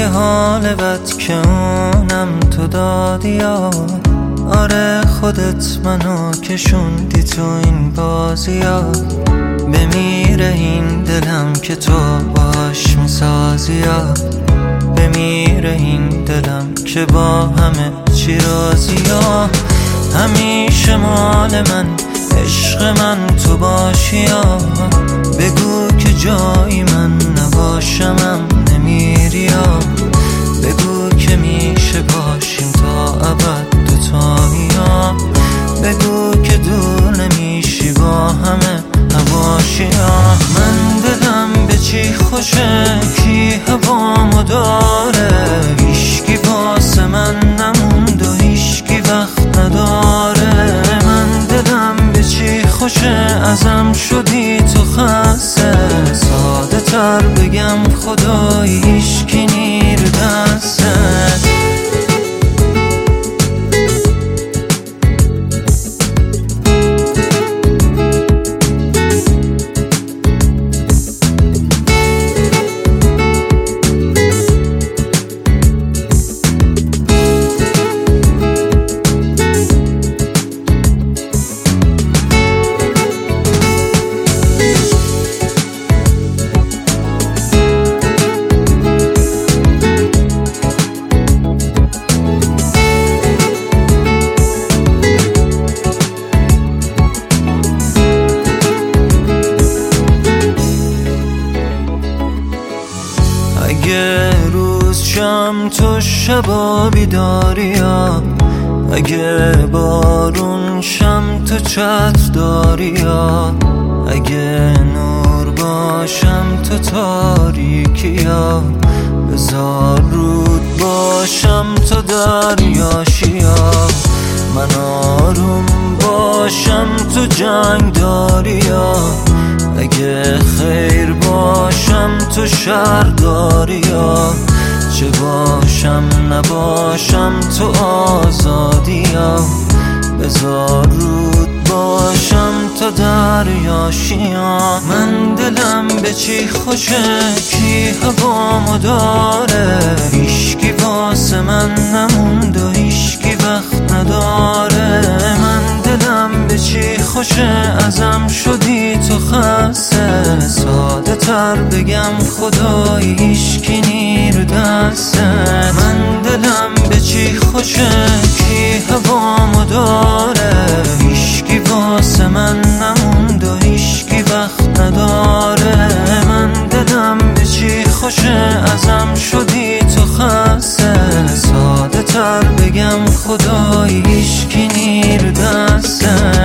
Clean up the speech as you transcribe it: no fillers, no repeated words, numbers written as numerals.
یه حال بد که اونم تو دادی یا آره خودت منو کشوندی تو این بازی ها. بمیره این دلم که تو باش میسازی یا بمیره این دلم که با همه چی راضی یا همیشه مال من عشق من تو باشی یا بگو که جایی من نباشمم نمیری یا بگو که میشه باشیم تا ابد دوتایی یا بگو که دور نمیشی با همه هواشی یا من دلم به چی خوشه کی هوامو داره هیشکی واسه من نموند و هیشکی وقت نداره من دلم به چی خوشه ازم شدی تو خسته ساده تر بگم خدایی هیشکی نیر دسته اگه روز شم تو شبا بیداری یا اگه بارون شم تو چتر داری یا اگه نور باشم تو تاریکی یا بذار رود باشم تو دریاشی یا من آروم باشم تو جنگ داری یا اگه خیر باشم تو شر داری یا چه باشم نباشم تو آزادی یا بذار رود باشم تا دریاشی یا من دلم به چی خوشه کی هوامو داره هیشکی واسه من نموند و هیشکی وقت نداره من دلم به چی خوشه ازم شدی تو خسته ساده تر بگم خدایی هیشکی نیر دسته من دلم به چی خوشه کی هوامو داره هیشکی واسه من نموند و هیشکی وقت نداره من دلم به چی خوشه ازم شدی تو خسته ساده تر بگم خدایی هیشکی نیر دسته